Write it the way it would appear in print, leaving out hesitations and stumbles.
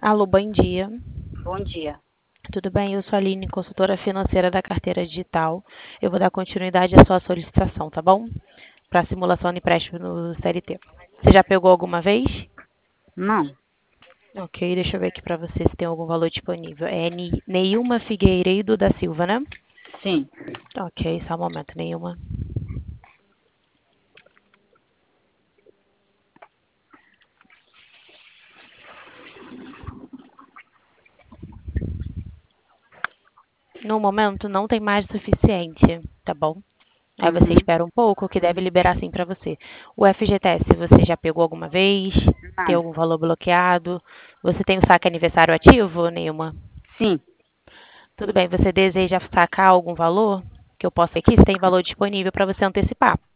Alô, bom dia. Bom dia. Tudo bem? Eu sou a Aline, consultora financeira da carteira digital. Eu vou dar continuidade à sua solicitação, tá bom? Para simulação de empréstimo no CLT. Você já pegou alguma vez? Não, Ok, deixa eu ver aqui para você se tem algum valor disponível. É Neilma Figueiredo da Silva, né? sim. Ok, só um momento, Neilma. No momento, não tem mais o suficiente, tá bom? Aí você Uhum. espera um pouco, que deve liberar sim para você. O FGTS, você já pegou alguma vez? Tem Não. algum valor bloqueado? Você tem o saque aniversário ativo, Neilma? Sim. Tudo bem, você deseja sacar algum valor? Que eu posso ver aqui se tem valor disponível para você antecipar.